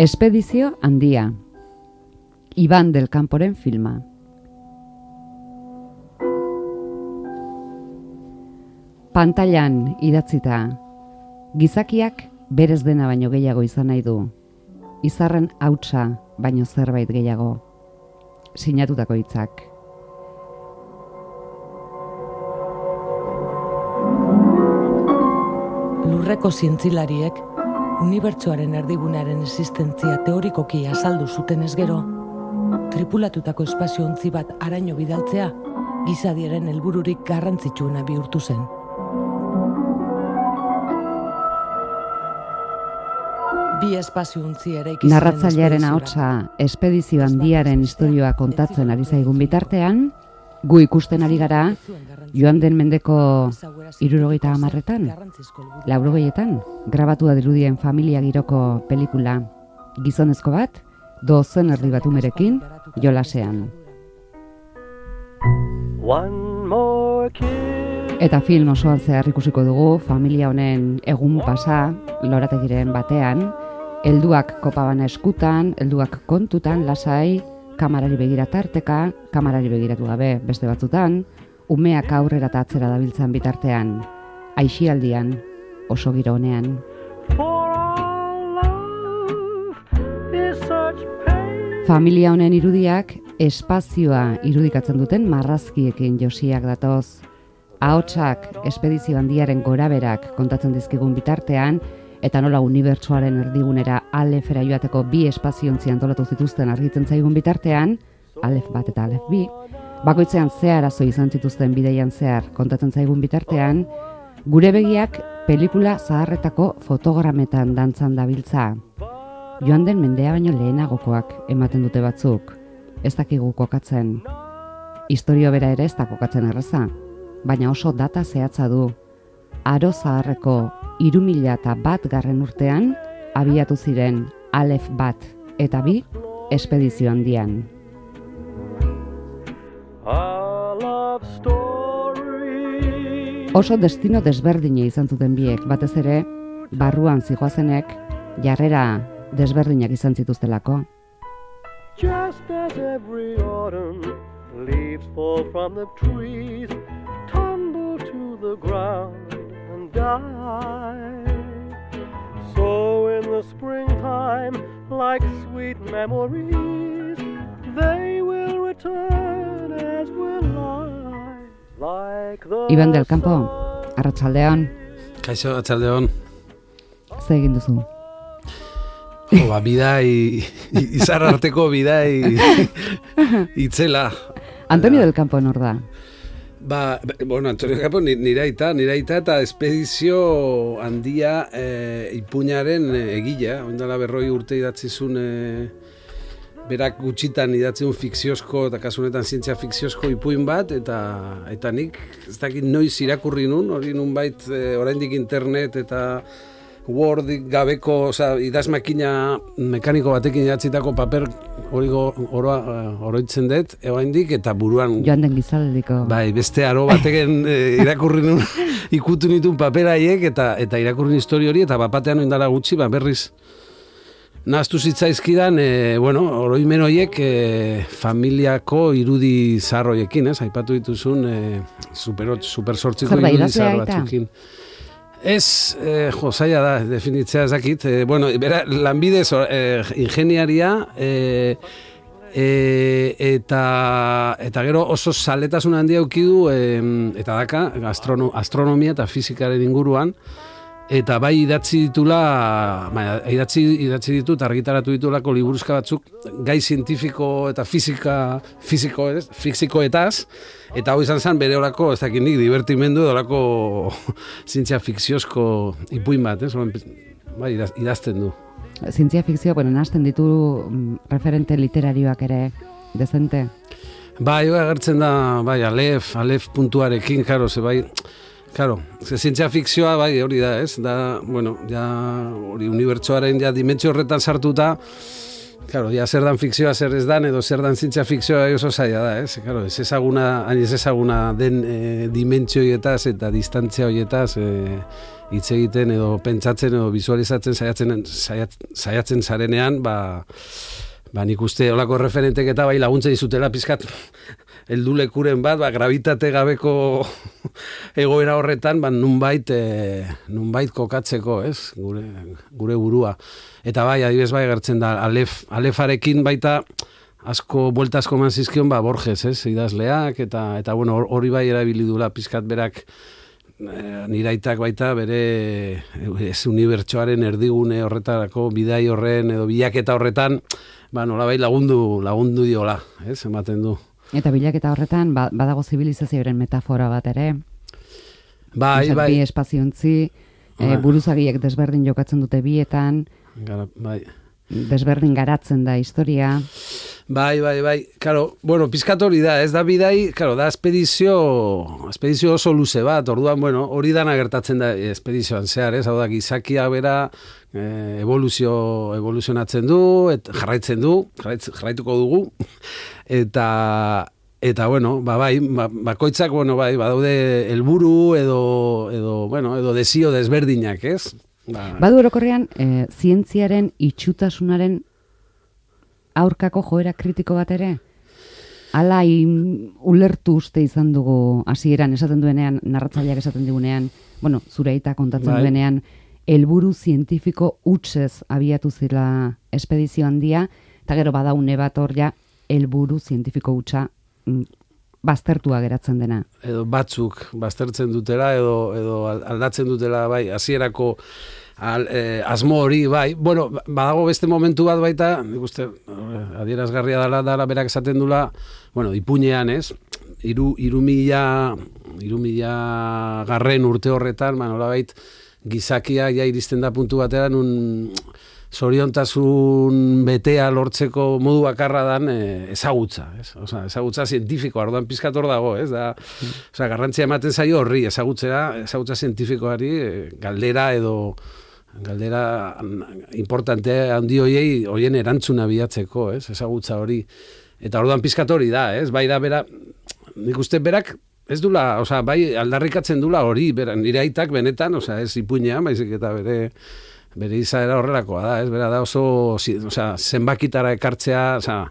Espedizio handia. Iban del Camporen filma. Pantailan idatzita. Gizakiak berez dena baino gehiago izan nahi du. Izarren hautsa baino zerbait gehiago. Sinatutako hitzak. Lurreko zientzilariek unibertsoaren erdigunearen existentzia teorikoki azaldu zutenez gero, tripulatutako espazio ontzi bat haraino bidaltzea gizadiaren helbururik garrantzitsuena bihurtu zen. Bi espazio ontzi eraiki ziren narratzailearen ahotsa espedizio handiaren istorioa kontatzen ari zaigun bitartean, gu ikusten ari gara joan den mendeko 70etan, 80etan, grabatua dirudien familia giroko pelikula. Gizonezko bat, dozen erdi bat umerekin, jolasean. Eta film osoan zehar ikusiko dugu familia honen egun pasa, lorategiren batean, helduak kopabana eskutan, helduak kontutan, lasai, kamarari begira tarteka, kamarari begiratu gabe beste batzutan, umeak aurrera eta atzera dabiltzan bitartean, aisialdian, oso giro honean. Familia honen irudiak espazioa irudikatzen duten marrazkiekin josiak datoz. Ahotsak espedizio handiaren goraberak kontatzen dizkigun bitartean, eta nola unibertsoaren erdigunera Alefera joateko bi espaziontzi antolatu zituzten argitzen zaigun bitartean, Alef bat eta Alef bi, bakoitzean ze arazo izan zituzten bideian zehar kontatzen zaigun bitartean, gure begiak pelikula zaharretako fotogrametan dantzan dabiltza. Joan den mendea baino lehenagokoak ematen dute batzuk, ez dakigu kokatzen. Historio bera ere ez da kokatzen erraza, baina oso data zehatza du. Aro zaharreko 2001 urtean abiatu ziren Alef bat eta bi espedizio handian. Oso destino desberdina izan zuten biek, batez ere barruan zihoazenek jarrera desberdinak izan zituztelako. Just as every autumn leaves fall from the trees, tumble to the ground and die. So in the springtime, like sweet memories, they will return as will I, like the Iban del Campo, arratsaldeon. Kaixo, arratsaldeon. Zer egin duzu? Bidai, izar arteko bidai itzela. Antonio del Campo nor da? Bueno, Antonio del Campo nire aita eta espedizio handia ipuñaren egila. Oindala 40 urte idatzizun berak gutxitan idatzizun fikziozko eta kasunetan zientzia fikziozko ipuin bat, eta nik ez dakit noiz irakurri nun, hori nun bait oraindik internet eta Word gabeko, idazmakina mekaniko batekin idatzitako paper hori oroitzen dut, oraindik eta buruan joan den gizaldiko. Bai, beste aro bateken irakurri nun, ikutu nituen paperaiek eta irakurri historia hori, eta bapatean oindala gutxi, berriz nahaztu zitzaizkidan, oroimen horiek familiako irudi zaharroiekin, aipatu dituzun super sortziko irudi zaharro batzukin. Ez, zaila da, definitzea ezakit. Bera, lanbidez ingeniaria eta gero oso zaletasun handia aukidu eta daka astronomia eta fizikaren inguruan, eta bai idatzi ditut, argitaratu ditulako liburuzka batzuk gai zientifiko eta fizikoetaz, eta hau izan zen bere horako, ez dakit nik, divertimendu horako zientzia fikziozko ipuin bat, bai, idazten du. Zientzia fikzioa, nazten ditu referente literarioak ere dezente? Bai, agertzen da, bai, Alef puntuarekin, karo, zientzia fikzioa, bai, hori da, ez? Da, hori unibertsoaren dimentsio horretan sartuta, Claro, ja zer dan fikzioa, zer ez dan, edo zer dan zientzia fikzioa oso zaila da, ez? Claro, ez ezaguna den dimentsio horietaz eta distantzia horietaz hitz egiten edo pentsatzen edo visualizatzen saiatzen zarenean, nik uste olako referentek eta bai laguntzen dizutela pizkat heldulekuren bat, gravitate gabeko egoera horretan, nunbait kokatzeko, ez? Gure burua. Eta bai, adibidez bai gertzen da, Alefarekin baita buelta asko eman zizkion, Borges, ez? Idazleak, eta bueno, hori bai erabili dula pizkat berak niraitak baita bere unibertsoaren erdigune horretarako bidai horren edo bilaketa horretan, nolabait lagundu diola, ez? Ematen du. Eta bilaketa horretan badago zibilizazioaren metafora bat ere. Bai. Bi espaziontzi, buruzagiek desberdin jokatzen dute bietan. Bai. Desberdin garatzen da historia. Bai. Claro, bueno, pizkat hori da, ez da bidai, claro, da espedizio oso luze bat. Orduan, bueno, hori dana gertatzen da espedizioan zehar, ez? Hau da, gizakia bera evoluzionatzen du, jarraituko dugu. Eta bueno, bakoitzak, bueno, badaude helburu edo desio desberdinak, ez? Badu orokorrean, zientziaren itxutasunaren aurkako joera kritiko bat ere? Ala ulertu uste izan dugu hasieran esaten duenean, narratzaileak esaten digunean, bueno, zure aita kontatzen duenean, helburu zientifiko hutsez abiatu zela espedizio handia, eta gero badaune bat hor ja, helburu zientifiko hutsa baztertua geratzen dena. Edo batzuk baztertzen dutela edo aldatzen dutela, bai, hasierako asmo hori, bai. Bueno, badago beste momentu bat baita, nik uste, adierazgarria dela berak esaten dula, bueno, ipuinean, ez? 3000 garren urte horretan, nolabait gizakia ja iristen da puntu batera nun zoriontasun betea lortzeko modu bakarra dan ezagutza, ez? Osea, ezagutza zientifikoa, orduan pizkat hor dago, ez? Osea, garrantzia ematen zaio horri, ezagutza zientifikoari, galdera importante handi hoien erantzuna bilatzeko, ez? Ezagutza hori. Eta orduan pizkat hori da, ez? Bai da bera, nik uste berak ez dula, osea, bai aldarrikatzen dula hori, nire aitak benetan, osea, ez ipuinean, baizik eta bere izaera horrelakoa da, ez? Bera da oso, zenbakitara ekartzea,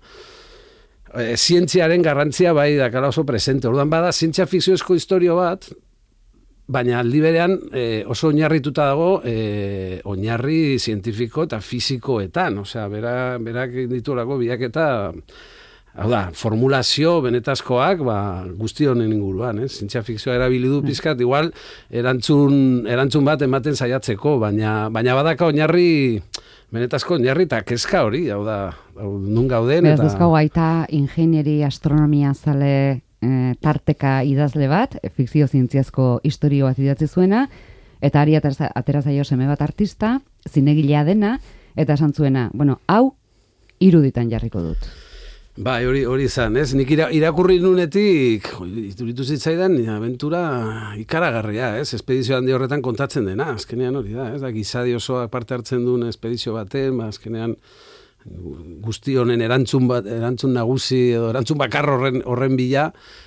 zientziaren garrantzia bai dakala oso presente. Orduan bada, zientzia fikziozko historio bat, baina aldi berean oso oinarrituta dago oinarri zientifiko eta fizikoetan. Osea, berak ditulako bilaketa, hau da, formulazio benetazkoak guzti honen inguruan, zientzia fikzioa erabili du pizkat, igual erantzun bat ematen saiatzeko, baina badaka oinarri, benetazko oinarri eta kezka hori, hau da, nun gauden. Beraz duzkago aita ingenieri astronomia zale tarteka idazle bat, fikzio zientziazko historio bat idatzi zuena, eta ari atera zaio seme bat artista, zinegilea dena, eta esan zuena, bueno, hau iruditan jarriko dut. Bai, hori izan, ez? Nik irakurri nunetik, ituritu zitzaidan, abentura ikaragarria, ez? Espedizio handi horretan kontatzen dena, azkenean hori da, ez? Gizadi osoak parte hartzen duen espedizio baten, azkenean guzti honen erantzun nagusi edo erantzun bakar horren bila,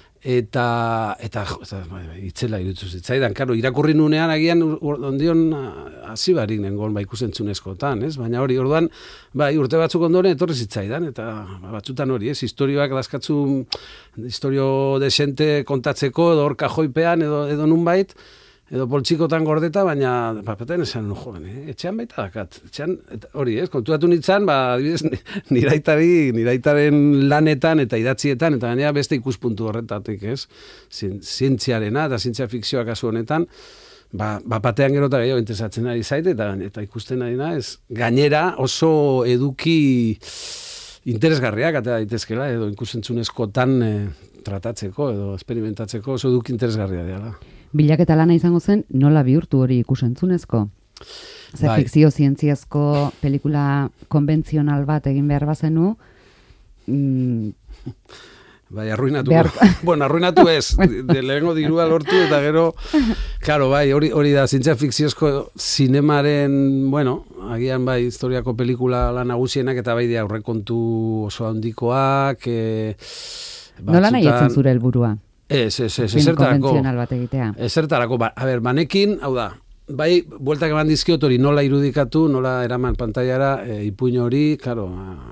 eta itzela iruditu zitzaidan. Karo, irakurri nunean agian ondion hasi barik nengon ikusentzunezkotan, ez? Baina hori, orduan, urte batzuk ondoren etorri zitzaidan, eta batzutan hori, ez? Historioak dazkatzu, historio desente kontatzeko, edo hor kajoipean, edo nunbait, edo poltsikotan gordeta, baina papaten esan, etxean baita dakat. Etxean, hori, ez? Konturatu nintzen, adibidez, niraitaren lanetan eta idatzietan, eta gainera beste ikuspuntu horretatik, ez? Zientziarena eta zientzia fikzioa kasu honetan, batean gero eta gehiago interesatzen ari zaite, eta ikusten ari naiz, gainera oso eduki interesgarriak atera daitezkela, edo ikusentzunezkotan tratatzeko, edo experimentatzeko oso eduki interesgarria dela. Bilaketa lana izango zen, nola bihurtu hori ikusentzunezko? Fikzio zientziazko pelikula konbentzional bat egin behar bazenu, Bai, arruinatu ez, lehengo dirua lortu, eta gero, claro, bai, hori da, zientzia fikziozko zinemaren, bueno, agian bai, historiako pelikula lan nagusienak, eta bai, aurrekontu oso handikoak, nola nahi etzen zure helburua? Ezertarako. Bat egitea. Ezertarako, banekin, hau da, bai, bueltak eman dizkiot hori nola irudikatu, nola eraman pantailara, ipuin hori, claro,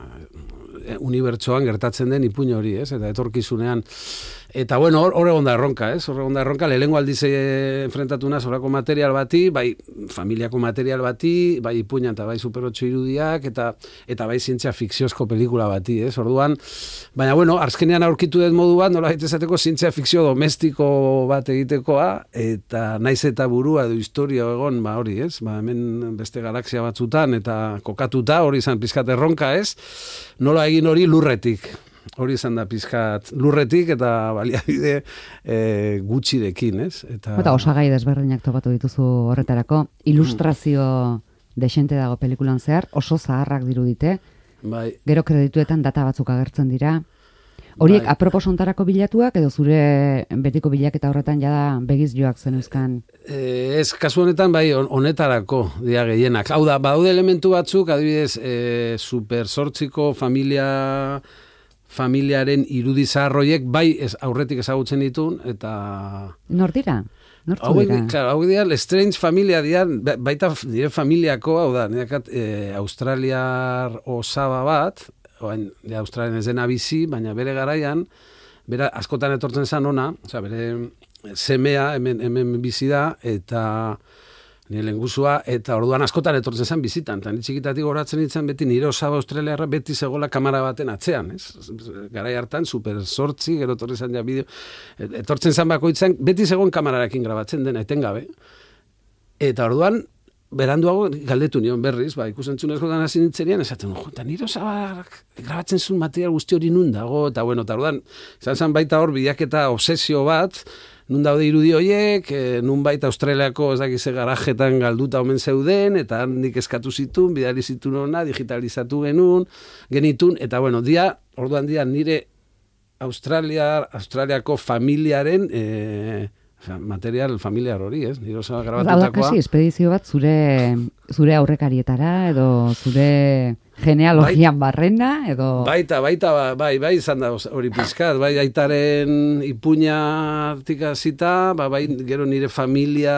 unibertsoan gertatzen den ipuin hori, ez? Eta etorkizunean. Eta bueno, hor egon da erronka, ez? Hor egon da erronka, lehenengo aldiz enfrentatu naz horako material bati, bai familiako material bati, bai ipuina eta bai Super 8 irudiak, eta bai zientzia fikziozko pelikula bati, ez? Orduan, baina bueno, arzkenean aurkitu dut modu bat, nola esateko zientzia fikzio domestiko bat egitekoa, eta naiz eta burua edo historia egon, hori, ez? Hemen beste galaxia batzutan, eta kokatuta, hori izan pizkat erronka, ez? Nola egin hori lurretik. Hori izan da pizkat lurretik eta baliabide gutxirekin, ez? Eta osagai desberdinak topatu dituzu horretarako. Ilustrazio desente dago pelikulan zehar, oso zaharrak dirudite. Bai. Gero kredituetan data batzuk agertzen dira. Horiek apropos hontarako bilatuak edo zure betiko bilaketa horretan jada begiz joak zenuzkan? Ez, kasu honetan bai honetarako dira gehienak. Hau da, badaude elementu batzuk, adibidez, Super 8ko familiaren irudi zaharroiek bai aurretik ezagutzen ditun, eta... Nor dira? Hau dira, Strange familia dira, baita dire familiako, hau da, australiar osaba bat, Australian ez dena bizi, baina bere garaian, bera askotan etortzen zen ona, bere semea hemen bizi da, eta nire lenguzua, eta orduan askotan etortzen zen bizitan, eta nire txikitatik horatzen nintzen beti nire osaba australiarra beti zegoela kamera baten atzean, ez? Garai hartan, Super 8, gero etorri zen ja bideo, etortzen zen bakoitzen, beti zegoen kamerarekin grabatzen dena, etengabe. Eta orduan, beranduago galdetu nion berriz, ikusentzunezkotan hasi nintzenian, esaten, eta nire osaba grabatzen zuen material guzti hori nun dago, eta bueno, eta orduan, izan zen baita hor bilaketa obsesio bat, nun daude irudi horiek, nun baita Australiako ez dakize garajetan galduta omen zeuden, eta handik eskatu zitun, bidali zitun ona, digitalizatu genitun, eta bueno, orduan nire Australiako familiaren material familiar hori, ez? Nire osa grabatutakoa. Hau da, kasi, espedizio bat zure aurrekarietara, edo zure genealogian barrena, edo... Baita, bai, izan da hori pizkat, bai, aitaren ipuñatik hasita, bai, gero nire familia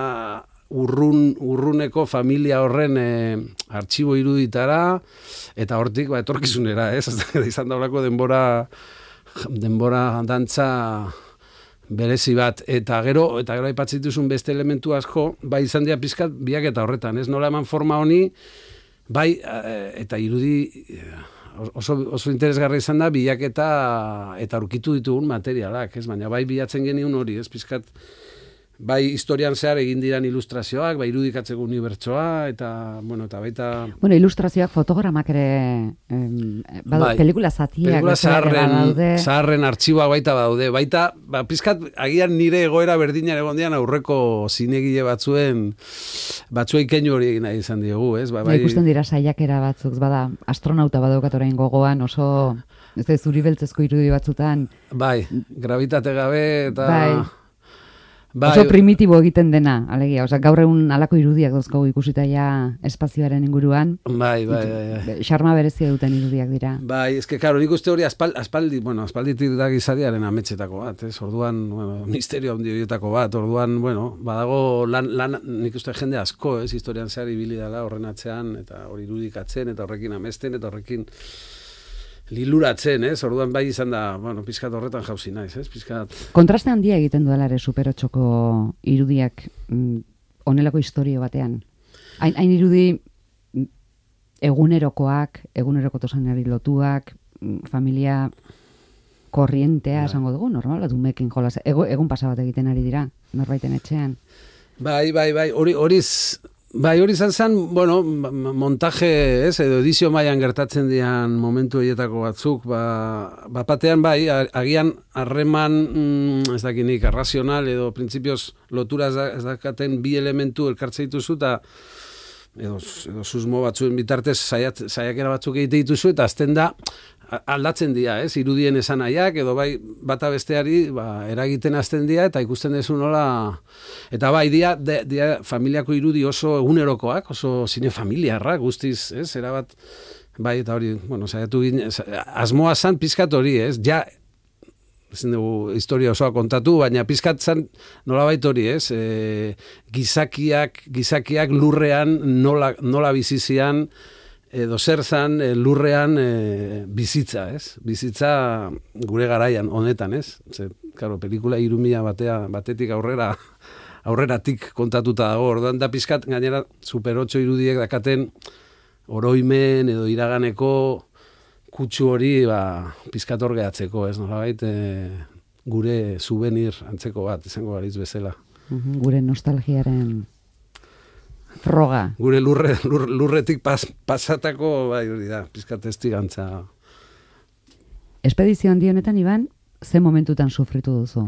urruneko familia horren artxibo iruditara, eta hortik, etorkizunera, ez? Izan da horako denbora dantza berezi bat, eta gero aipatzen dituzun beste elementu asko, bai izan dira pizkat biak eta horretan, ez nola eman forma honi, bai, eta irudi oso interesgarra izan da bilak eta aurkitu ditugun materialak, ez, baina bai bilatzen geniun hori, ez pizkat, bai historian zehar egin diran ilustrazioak, bai irudikatzeko unibertsoa, eta baita... Bueno, ilustrazioak, fotogramak ere, pelikula zatiak, pelikula zaharren artxiboak baita badaude, baita, pizkat, agian nire egoera berdinan egon dian aurreko zinegile batzuei keinu hori egin nahi izan diogu, ez? Ikusten dira saiakera batzuk, bada, astronauta badaukat orain gogoan, oso... Ez da, zuri beltzezko irudi batzutan... Bai, gravitate gabe, eta... Oso primitibo egiten dena, alegia. Gaur egun alako irudiak dozkogu ikusita ja espazioaren inguruan. Bai. Xarma berezia duten irudiak dira. Bai, eske, karo, nik uste hori aspalditik da gizariaren ametxetako bat, ez? Orduan, misterio handi horietako bat, orduan, badago lan nik uste jende asko, ez? Historian zehar ibili dela horren atzean, eta hori irudikatzen, eta horrekin amesten, eta horrekin liluratzen, ez? Orduan bai izan da, pizkat horretan jauzi naiz, ez? Pizkat... Kontraste handia egiten duela ere Super 8ko irudiak onelako historio batean. Hain irudi egunerokotasunari lotuak, familia korrientea, esango dugu, normal, dumekin jolas, egun pasa bat egiten ari dira, norbaiten etxean. Bai, hori izan zen, montaje, ez, edo edizio mailan gertatzen dian momentu horietako batzuk, batean bai, agian harreman, ez dakinik, arrazional edo printzipioz lotura ez dakaten bi elementu elkartze dituzu, eta edo susmo batzuen bitartez saiakera batzuk egite dituzu, eta azten da, aldatzen dira, ez? Irudien esanaiak edo bai bata besteari eragiten hasten dira eta ikusten dezu nola eta bai dia familiako irudi oso egunerokoak, oso zine familiarrak guztiz, ez? Erabat bai eta hori, bueno, saiatu asmoa zan pizkat hori, ez? Ja ezin dugu historia osoa kontatu, baina pizkat zan nolabait hori, ez? Gizakiak lurrean nola bizizian edo zer zan lurrean bizitza, ez? Bizitza gure garaian honetan, ez? Ze, claro, pelikula 3000 batetik aurreratik kontatuta dago. Orduan da pizkat gainera Super 8 irudiek dakaten oroimen edo iraganeko kutsu hori pizkat hor gehatzeko, ez? Nolabait gure souvenir antzeko bat izango balitz bezala. Gure nostalgiaren froga. Gure lurretik pasatako hori da, pizkat estigantza. Espedizio handi honetan, Iban, ze momentutan sufritu duzu?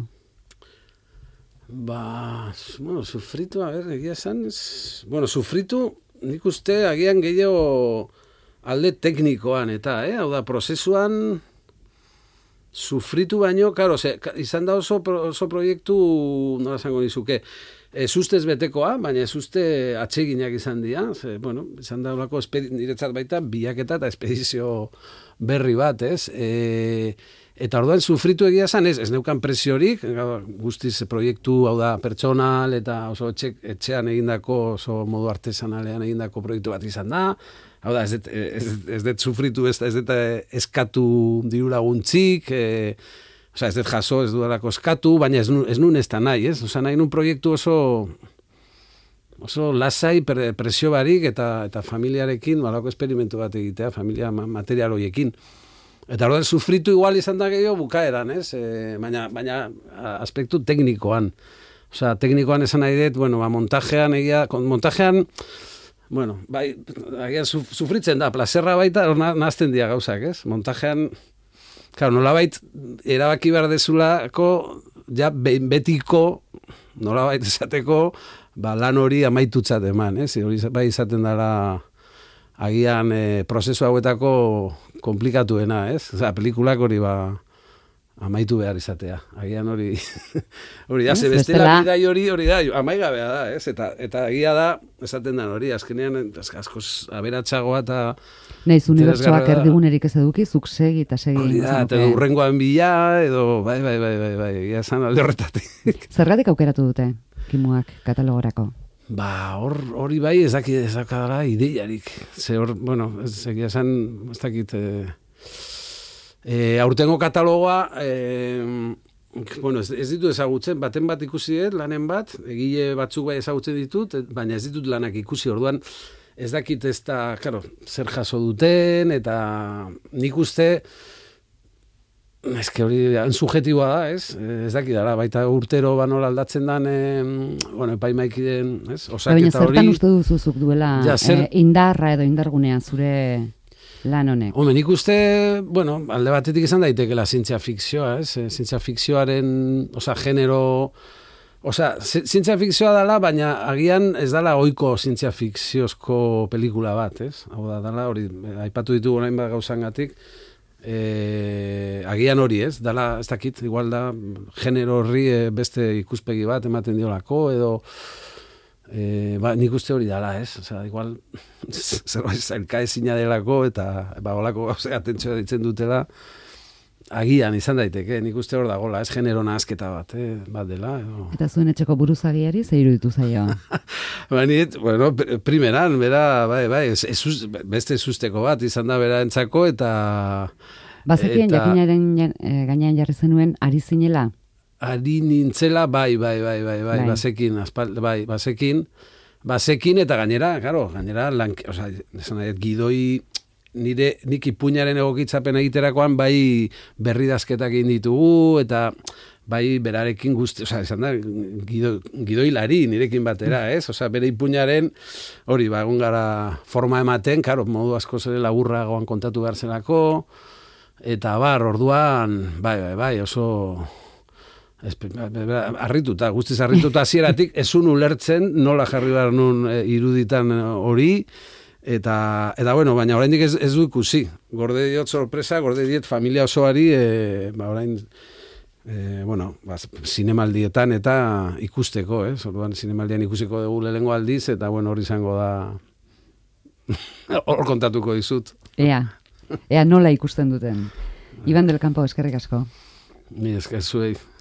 Sufritu, egia esan, sufritu, nik uste agian gehiago alde teknikoan eta, hau da, prozesuan sufritu baino, karo, izan da oso proiektu, nola zango nizuke, ez ustez betekoa, baina ez uste atseginak izan dira, izan da olako niretzat baita bilaketa eta espedizio berri bat, ez? Eta orduan sufritu egia zan, ez neukan presiorik, guztiz proiektu, hau da, pertsonal, eta oso etxean egindako, oso modu artesanalean egindako proiektu bat izan da, hau da, ez dut sufritu, ez dut eskatu diru laguntzik, ez dut jaso, ez dudalako eskatu, baina ez nun ez da nahi, ez? Nahi nun proiektu oso lasai, presio barik, eta familiarekin, balako esperimentu bat egitea, familia material horiekin. Eta orduan sufritu igual izan da gehiago bukaeran, ez? Baina aspektu teknikoan. Teknikoan esan nahi dut, montajean, bai, sufritzen da, plazerra baita, nahazten dira gauzak, ez? Montajean, nolabait, erabaki behar dezulako, ja, betiko, nolabait esateko, lan hori amaitutzat eman, ez? Hori bai izaten dela agian prozesu hauetako komplikatuena, ez? Pelikulak hori amaitu behar izatea. Agian hori da, ze bestela bidai hori da, amaigabea da, ez? Eta egia da, esaten den hori, azkenean askoz aberatsagoa eta naiz unibertsoak erdigunerik ez eduki, zuk segi eta segi. Hori da, eta urrengoan bila, edo bai, egia esan alde horretatik. Zergatik aukeratu dute, kimuak katalogorako? Hori bai ez dakadala ideiarik. Ze hor, egia esan, ez dakit, aurtengo katalogoa, ez ditu ezagutzen, baten bat ikusi dut, lanen bat, egile batzuk bai ezagutzen ditut, baina ez ditut lanak ikusi, orduan ez dakit ez da, zer jaso duten, eta nik uste, eske hori subjektiboa da, ez? Ez dakit dara, baita urtero banola aldatzen dan, epaimaikiden, ez? Osaketa hori. Baina zertan uste duzuzuk duela indarra edo indargunea zure lan honek? Nik uste, alde batetik izan daitekela zientzia fikzioa, ez? Zientzia fikzioaren, genero, zientzia fikzioa dela, baina agian ez dela ohiko zientzia fikziozko pelikula bat, ez? Hau da, dela, hori, aipatu ditugu orain bat gauzangatik, agian hori, ez? Dala, ez dakit, igual da, genero horri beste ikuspegi bat ematen diolako, edo nik uste hori dala, ez? Igual, zerbait zailka ezina delako, eta olako atentzioa ditzen dutela, agian izan daiteke, nik uste hor dagoela, ez genero nahazketa bat dela. Eta zuen etxeko buruzagiari ze iruditu zaio? Primeran, bai, beste zuzteko bat izan da bera entzako, eta... Bazekien jakinaren gainean jarri zenuen ari zinela? Ari nintzela, bai, bazekin, eta gainera, gidoi... nik ipuñaren egokitzapen egiterakoan bai berridazketak egin ditugu, eta bai berarekin guzti, izan da, gidoilari nirekin batera, ez? Bere ipuñaren, hori, egon gara forma ematen, modu asko zere laburragoan kontatu behar zelako, eta orduan, bai, oso... guztiz harrituta hasieratik, ezun ulertzen nola jarri behar nun iruditan hori, Eta bueno, baina oraindik ez du ikusi. Gorde diot sorpresa, gorde diet familia osoari, orain, zinemaldietan eta ikusteko, orduan zinemaldian ikusiko dugu lehengo aldiz, eta bueno, hori izango da, hor kontatuko dizut. Ea nola ikusten duten. Iban del Campo, eskerrik asko. Mi esker zuei.